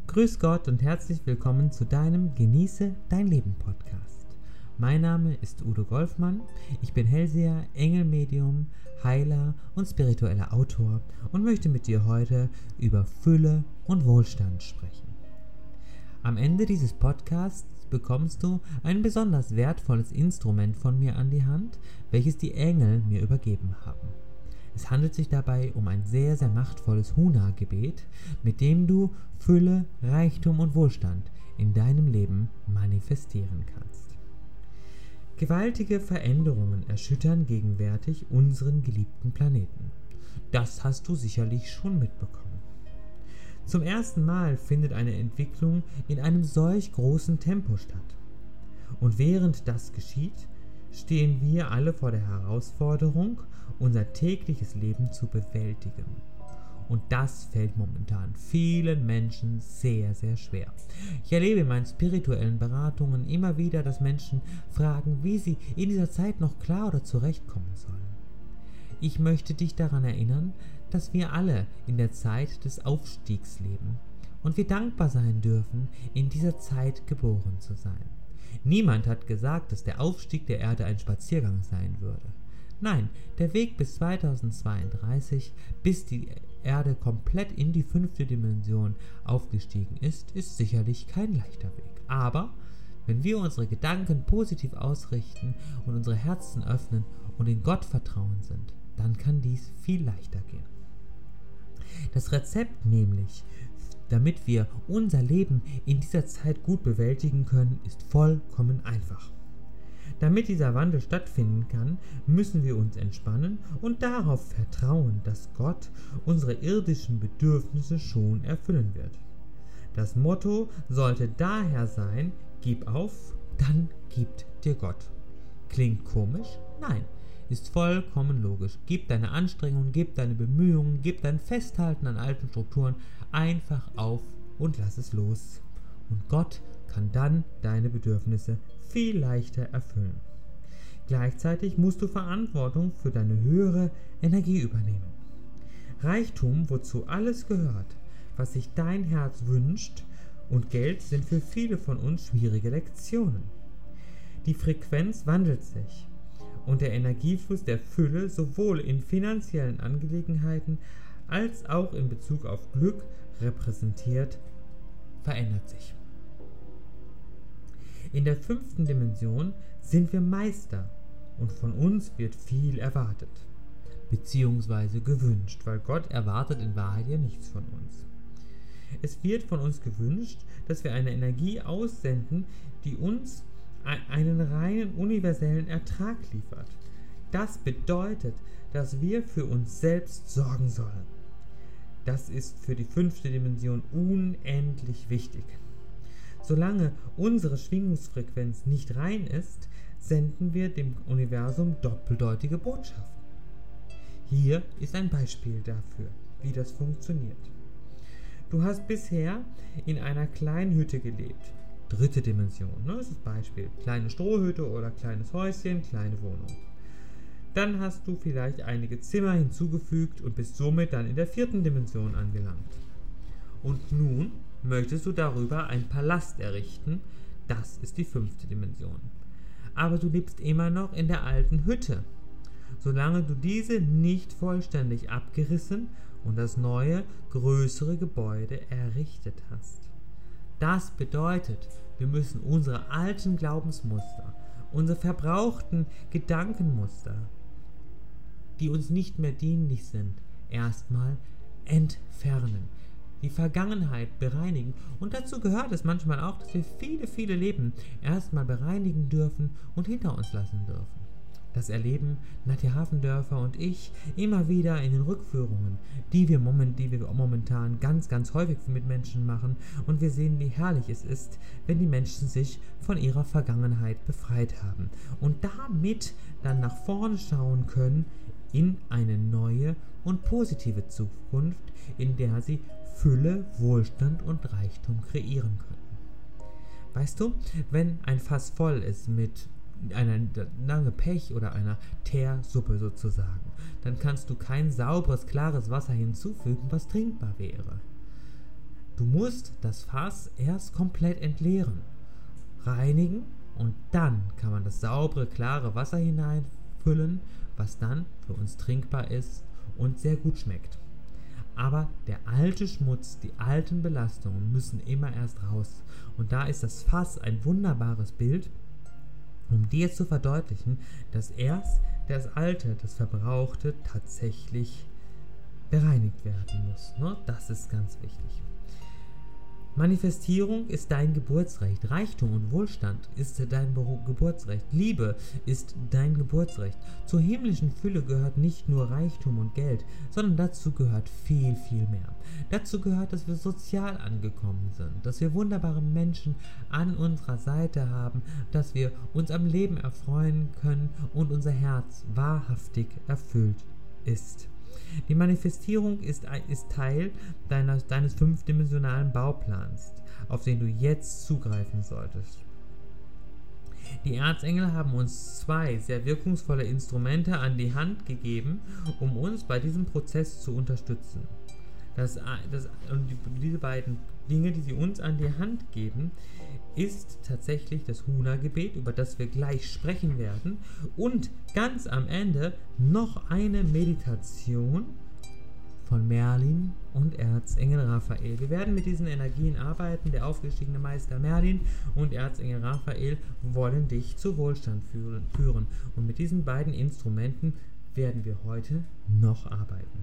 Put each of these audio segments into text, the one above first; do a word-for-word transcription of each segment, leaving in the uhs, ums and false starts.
Grüß Gott und herzlich willkommen zu deinem Genieße dein Leben Podcast. Mein Name ist Udo Golfmann, ich bin Hellseher, Engelmedium, Heiler und spiritueller Autor und möchte mit dir heute über Fülle und Wohlstand sprechen. Am Ende dieses Podcasts bekommst du ein besonders wertvolles Instrument von mir an die Hand, welches die Engel mir übergeben haben. Es handelt sich dabei um ein sehr, sehr machtvolles Huna-Gebet, mit dem du Fülle, Reichtum und Wohlstand in deinem Leben manifestieren kannst. Gewaltige Veränderungen erschüttern gegenwärtig unseren geliebten Planeten. Das hast du sicherlich schon mitbekommen. Zum ersten Mal findet eine Entwicklung in einem solch großen Tempo statt. Und während das geschieht, stehen wir alle vor der Herausforderung, unser tägliches Leben zu bewältigen. Und das fällt momentan vielen Menschen sehr, sehr schwer. Ich erlebe in meinen spirituellen Beratungen immer wieder, dass Menschen fragen, wie sie in dieser Zeit noch klar oder zurechtkommen sollen. Ich möchte dich daran erinnern, dass wir alle in der Zeit des Aufstiegs leben und wir dankbar sein dürfen, in dieser Zeit geboren zu sein. Niemand hat gesagt, dass der Aufstieg der Erde ein Spaziergang sein würde. Nein, der Weg bis zweitausendzweiunddreißig, bis die Erde komplett in die fünfte Dimension aufgestiegen ist, ist sicherlich kein leichter Weg. Aber wenn wir unsere Gedanken positiv ausrichten und unsere Herzen öffnen und in Gott vertrauen sind, dann kann dies viel leichter gehen. Das Rezept nämlich, damit wir unser Leben in dieser Zeit gut bewältigen können, ist vollkommen einfach. Damit dieser Wandel stattfinden kann, müssen wir uns entspannen und darauf vertrauen, dass Gott unsere irdischen Bedürfnisse schon erfüllen wird. Das Motto sollte daher sein: Gib auf, dann gibt dir Gott. Klingt komisch? Nein, ist vollkommen logisch. Gib deine Anstrengungen, gib deine Bemühungen, gib dein Festhalten an alten Strukturen einfach auf und lass es los. Und Gott kann dann deine Bedürfnisse viel leichter erfüllen. Gleichzeitig musst du Verantwortung für deine höhere Energie übernehmen. Reichtum, wozu alles gehört, was sich dein Herz wünscht, und Geld sind für viele von uns schwierige Lektionen. Die Frequenz wandelt sich und der Energiefluss der Fülle sowohl in finanziellen Angelegenheiten als auch in Bezug auf Glück repräsentiert verändert sich. In der fünften Dimension sind wir Meister und von uns wird viel erwartet, beziehungsweise gewünscht, weil Gott erwartet in Wahrheit ja nichts von uns. Es wird von uns gewünscht, dass wir eine Energie aussenden, die uns einen reinen universellen Ertrag liefert. Das bedeutet, dass wir für uns selbst sorgen sollen. Das ist für die fünfte Dimension unendlich wichtig. Solange unsere Schwingungsfrequenz nicht rein ist, senden wir dem Universum doppeldeutige Botschaften. Hier ist ein Beispiel dafür, wie das funktioniert. Du hast bisher in einer kleinen Hütte gelebt. Dritte Dimension, ne? Das ist das Beispiel. Kleine Strohhütte oder kleines Häuschen, kleine Wohnung. Dann hast du vielleicht einige Zimmer hinzugefügt und bist somit dann in der vierten Dimension angelangt. Und nun möchtest du darüber einen Palast errichten, das ist die fünfte Dimension. Aber du lebst immer noch in der alten Hütte, solange du diese nicht vollständig abgerissen und das neue, größere Gebäude errichtet hast. Das bedeutet, wir müssen unsere alten Glaubensmuster, unsere verbrauchten Gedankenmuster, die uns nicht mehr dienlich sind, erstmal entfernen. Die Vergangenheit bereinigen. Und dazu gehört es manchmal auch, dass wir viele, viele Leben erstmal bereinigen dürfen und hinter uns lassen dürfen. Das erleben Nadja Hafendörfer und ich immer wieder in den Rückführungen, die wir, moment, die wir momentan ganz, ganz häufig mit Menschen machen. Und wir sehen, wie herrlich es ist, wenn die Menschen sich von ihrer Vergangenheit befreit haben und damit dann nach vorne schauen können in eine neue und positive Zukunft, in der sie Fülle, Wohlstand und Reichtum kreieren können. Weißt du, wenn ein Fass voll ist mit einer lange Pech oder einer Teersuppe sozusagen, dann kannst du kein sauberes, klares Wasser hinzufügen, was trinkbar wäre. Du musst das Fass erst komplett entleeren, reinigen und dann kann man das saubere, klare Wasser hineinfüllen, was dann für uns trinkbar ist und sehr gut schmeckt. Aber der alte Schmutz, die alten Belastungen müssen immer erst raus. Und da ist das Fass ein wunderbares Bild, um dir zu verdeutlichen, dass erst das Alte, das Verbrauchte tatsächlich bereinigt werden muss. Ne? Das ist ganz wichtig. Manifestierung ist dein Geburtsrecht. Reichtum und Wohlstand ist dein Geburtsrecht. Liebe ist dein Geburtsrecht. Zur himmlischen Fülle gehört nicht nur Reichtum und Geld, sondern dazu gehört viel, viel mehr. Dazu gehört, dass wir sozial angekommen sind, dass wir wunderbare Menschen an unserer Seite haben, dass wir uns am Leben erfreuen können und unser Herz wahrhaftig erfüllt ist. Die Manifestierung ist, ist Teil deiner, deines fünfdimensionalen Bauplans, auf den du jetzt zugreifen solltest. Die Erzengel haben uns zwei sehr wirkungsvolle Instrumente an die Hand gegeben, um uns bei diesem Prozess zu unterstützen. Das, das, und die, diese beiden Dinge, die sie uns an die Hand geben, ist tatsächlich das Huna-Gebet, über das wir gleich sprechen werden, und ganz am Ende noch eine Meditation von Merlin und Erzengel Raphael. Wir werden mit diesen Energien arbeiten. Der aufgestiegene Meister Merlin und Erzengel Raphael wollen dich zu Wohlstand führen. Und mit diesen beiden Instrumenten werden wir heute noch arbeiten.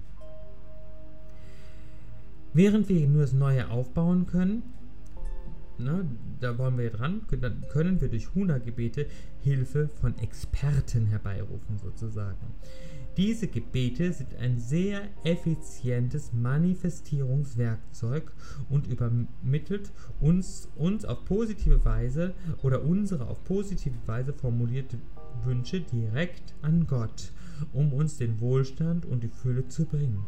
Während wir nur das Neue aufbauen können, ne, da wollen wir dran, dann können wir durch Huna-Gebete Hilfe von Experten herbeirufen sozusagen. Diese Gebete sind ein sehr effizientes Manifestierungswerkzeug und übermittelt uns, uns auf positive Weise oder unsere auf positive Weise formulierte Wünsche direkt an Gott, um uns den Wohlstand und die Fülle zu bringen.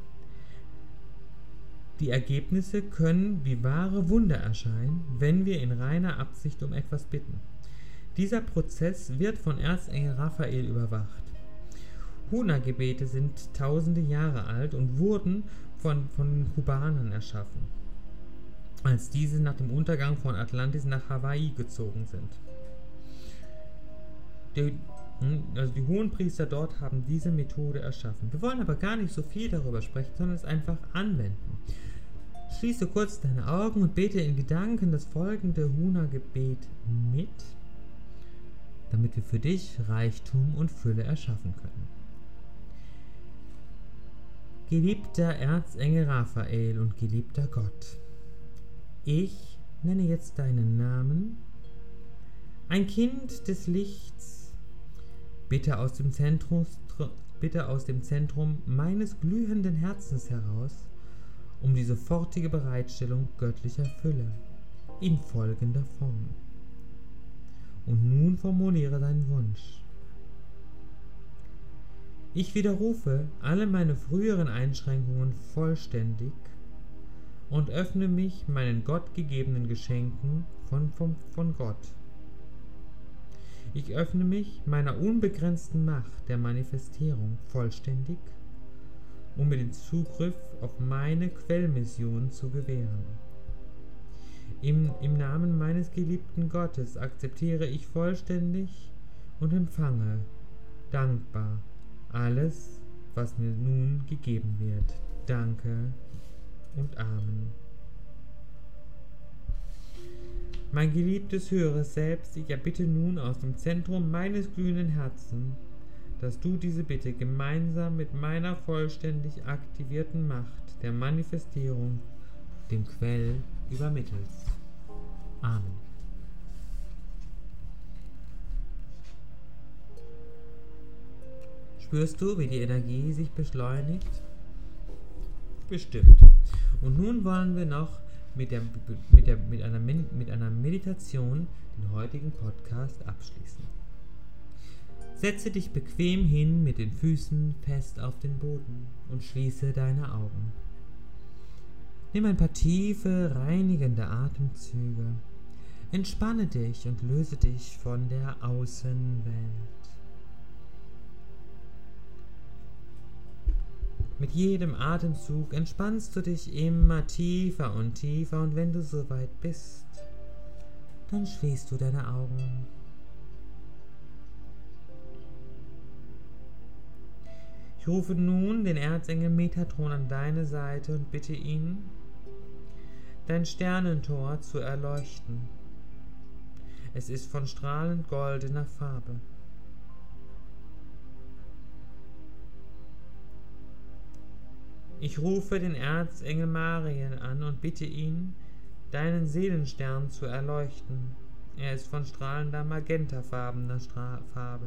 Die Ergebnisse können wie wahre Wunder erscheinen, wenn wir in reiner Absicht um etwas bitten. Dieser Prozess wird von Erzengel Raphael überwacht. Huna-Gebete sind tausende Jahre alt und wurden von, von Kubanern erschaffen, als diese nach dem Untergang von Atlantis nach Hawaii gezogen sind. Die, also die Hohenpriester dort haben diese Methode erschaffen. Wir wollen aber gar nicht so viel darüber sprechen, sondern es einfach anwenden. Schließe kurz deine Augen und bete in Gedanken das folgende Huna-Gebet mit, damit wir für dich Reichtum und Fülle erschaffen können. Geliebter Erzengel Raphael und geliebter Gott, ich nenne jetzt deinen Namen, ein Kind des Lichts, bitte aus dem Zentrum, bitte aus dem Zentrum meines glühenden Herzens heraus, um die sofortige Bereitstellung göttlicher Fülle in folgender Form. Und nun formuliere deinen Wunsch. Ich widerrufe alle meine früheren Einschränkungen vollständig und öffne mich meinen gottgegebenen Geschenken von, von, von Gott. Ich öffne mich meiner unbegrenzten Macht der Manifestierung vollständig, um mir den Zugriff auf meine Quellmission zu gewähren. Im, im Namen meines geliebten Gottes akzeptiere ich vollständig und empfange dankbar alles, was mir nun gegeben wird. Danke und Amen. Mein geliebtes höheres Selbst, ich erbitte nun aus dem Zentrum meines glühenden Herzens, dass du diese Bitte gemeinsam mit meiner vollständig aktivierten Macht der Manifestierung dem Quell übermittelst. Amen. Spürst du, wie die Energie sich beschleunigt? Bestimmt. Und nun wollen wir noch mit, der, mit, der, mit, einer, mit einer Meditation den heutigen Podcast abschließen. Setze dich bequem hin mit den Füßen fest auf den Boden und schließe deine Augen. Nimm ein paar tiefe, reinigende Atemzüge. Entspanne dich und löse dich von der Außenwelt. Mit jedem Atemzug entspannst du dich immer tiefer und tiefer und wenn du soweit bist, dann schließt du deine Augen. Ich rufe nun den Erzengel Metatron an deine Seite und bitte ihn, dein Sternentor zu erleuchten. Es ist von strahlend goldener Farbe. Ich rufe den Erzengel Mariel an und bitte ihn, deinen Seelenstern zu erleuchten. Er ist von strahlender magentafarbener Stra- Farbe.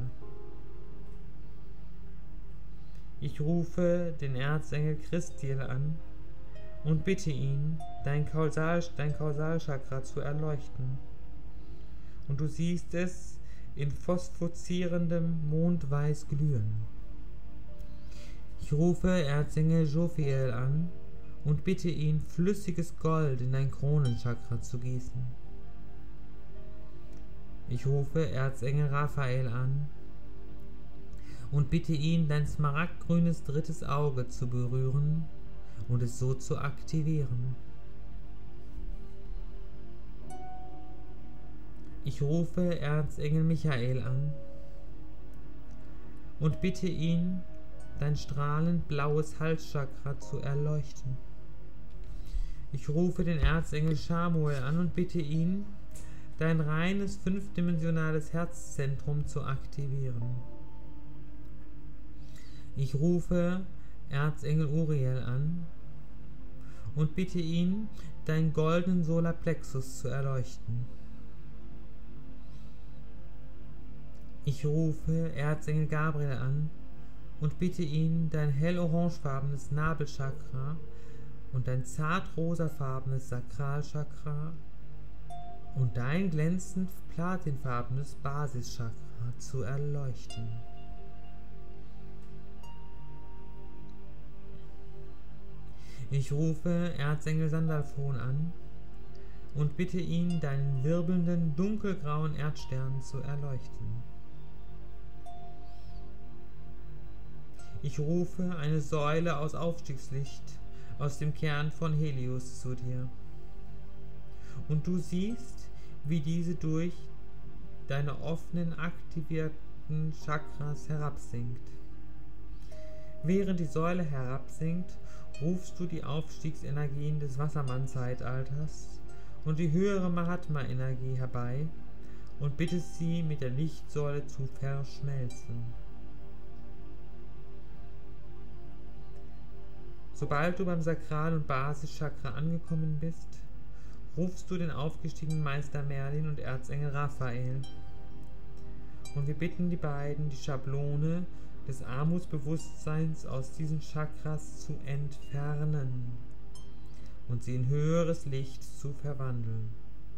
Ich rufe den Erzengel Christiel an und bitte ihn, dein, Kausal, dein Kausalchakra zu erleuchten. Und du siehst es in phosphozierendem Mondweiß glühen. Ich rufe Erzengel Jophiel an und bitte ihn, flüssiges Gold in dein Kronenchakra zu gießen. Ich rufe Erzengel Raphael an und bitte ihn, dein smaragdgrünes drittes Auge zu berühren und es so zu aktivieren. Ich rufe Erzengel Michael an und bitte ihn, dein strahlend blaues Halschakra zu erleuchten. Ich rufe den Erzengel Schamuel an und bitte ihn, dein reines fünfdimensionales Herzzentrum zu aktivieren. Ich rufe Erzengel Uriel an und bitte ihn, deinen goldenen Solarplexus zu erleuchten. Ich rufe Erzengel Gabriel an und bitte ihn, dein hell-orangefarbenes Nabelchakra und dein zart-rosafarbenes Sakralchakra und dein glänzend platinfarbenes Basischakra zu erleuchten. Ich rufe Erzengel Sandalphon an und bitte ihn, deinen wirbelnden, dunkelgrauen Erdstern zu erleuchten. Ich rufe eine Säule aus Aufstiegslicht aus dem Kern von Helios zu dir. Und du siehst, wie diese durch deine offenen, aktivierten Chakras herabsinkt. Während die Säule herabsinkt, rufst du die Aufstiegsenergien des Wassermann-Zeitalters und die höhere Mahatma-Energie herbei und bittest sie, mit der Lichtsäule zu verschmelzen. Sobald du beim Sakral- und Basischakra angekommen bist, rufst du den aufgestiegenen Meister Merlin und Erzengel Raphael. Und wir bitten die beiden, die Schablone des Armutsbewusstseins aus diesen Chakras zu entfernen und sie in höheres Licht zu verwandeln.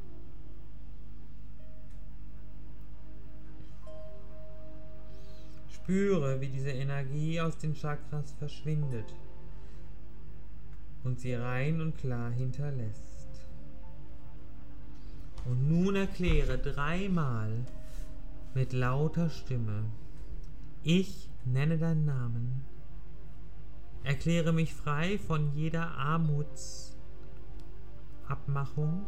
Spüre, wie diese Energie aus den Chakras verschwindet und sie rein und klar hinterlässt. Und nun erkläre dreimal mit lauter Stimme: Ich nenne deinen Namen, erkläre mich frei von jeder Armutsabmachung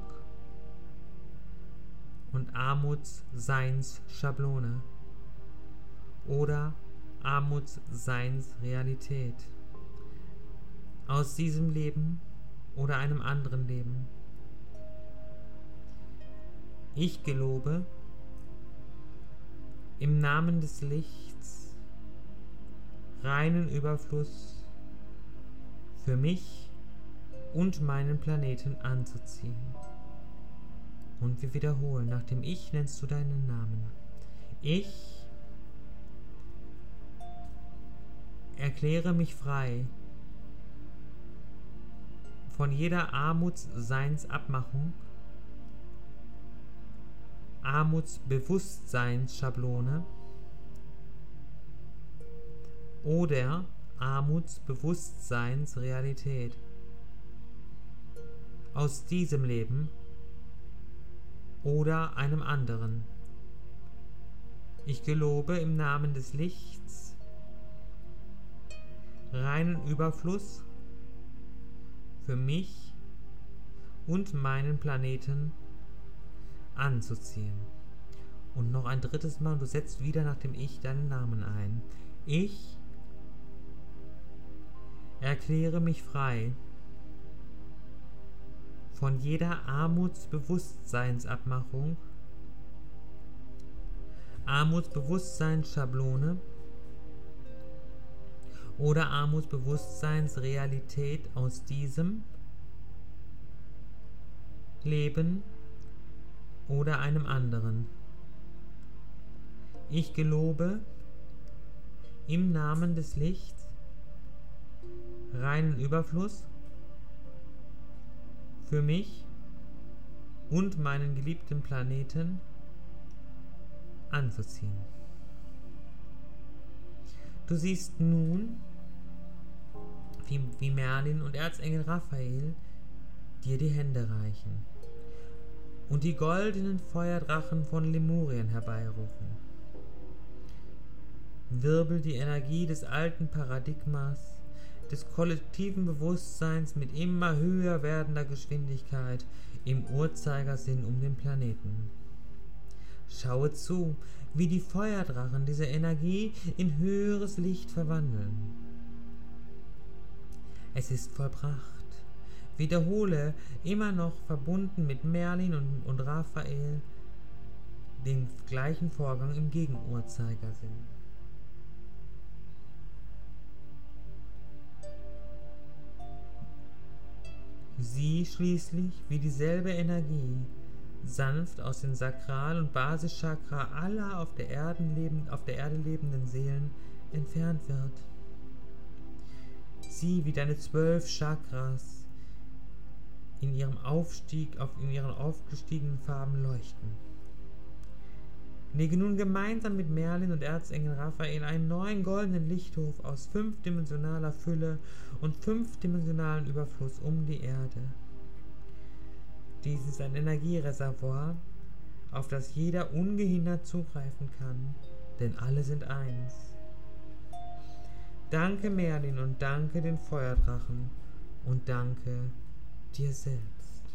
und Armutsseinsschablone oder Armutsseinsrealität aus diesem Leben oder einem anderen Leben. Ich gelobe im Namen des Lichts reinen Überfluss für mich und meinen Planeten anzuziehen. Und wir wiederholen, nach dem Ich nennst du deinen Namen. Ich erkläre mich frei von jeder Armutsseinsabmachung, Armutsbewusstseinsschablone oder Armutsbewusstseinsrealität aus diesem Leben oder einem anderen. Ich gelobe im Namen des Lichts reinen Überfluss für mich und meinen Planeten anzuziehen. Und noch ein drittes Mal, du setzt wieder nach dem Ich deinen Namen ein. Ich erkläre mich frei von jeder Armutsbewusstseinsabmachung, Armutsbewusstseinsschablone oder Armutsbewusstseinsrealität aus diesem Leben oder einem anderen. Ich gelobe im Namen des Lichts reinen Überfluss für mich und meinen geliebten Planeten anzuziehen. Du siehst nun, wie, wie Merlin und Erzengel Raphael dir die Hände reichen und die goldenen Feuerdrachen von Lemurien herbeirufen. Wirbel die Energie des alten Paradigmas, des kollektiven Bewusstseins mit immer höher werdender Geschwindigkeit im Uhrzeigersinn um den Planeten. Schaue zu, wie die Feuerdrachen diese Energie in höheres Licht verwandeln. Es ist vollbracht. Wiederhole, immer noch verbunden mit Merlin und, und Raphael, den gleichen Vorgang im Gegenuhrzeigersinn. Sieh schließlich, wie dieselbe Energie sanft aus den Sakral- und Basischakra aller auf der, Erden lebend, auf der Erde lebenden Seelen entfernt wird. Sieh, wie deine zwölf Chakras in ihrem Aufstieg, auf, in ihren aufgestiegenen Farben leuchten. Lege nun gemeinsam mit Merlin und Erzengel Raphael einen neuen goldenen Lichthof aus fünfdimensionaler Fülle und fünfdimensionalen Überfluss um die Erde. Dies ist ein Energiereservoir, auf das jeder ungehindert zugreifen kann, denn alle sind eins. Danke Merlin und danke den Feuerdrachen und danke dir selbst.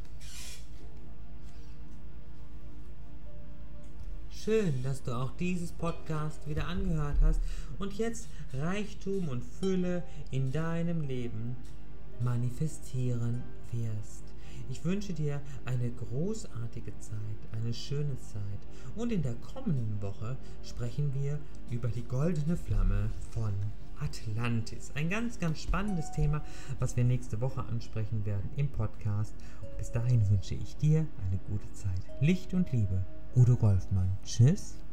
Schön, dass du auch dieses Podcast wieder angehört hast und jetzt Reichtum und Fülle in deinem Leben manifestieren wirst. Ich wünsche dir eine großartige Zeit, eine schöne Zeit und in der kommenden Woche sprechen wir über die goldene Flamme von Atlantis. Ein ganz, ganz spannendes Thema, was wir nächste Woche ansprechen werden im Podcast. Und bis dahin wünsche ich dir eine gute Zeit. Licht und Liebe. Udo Golfmann. Tschüss.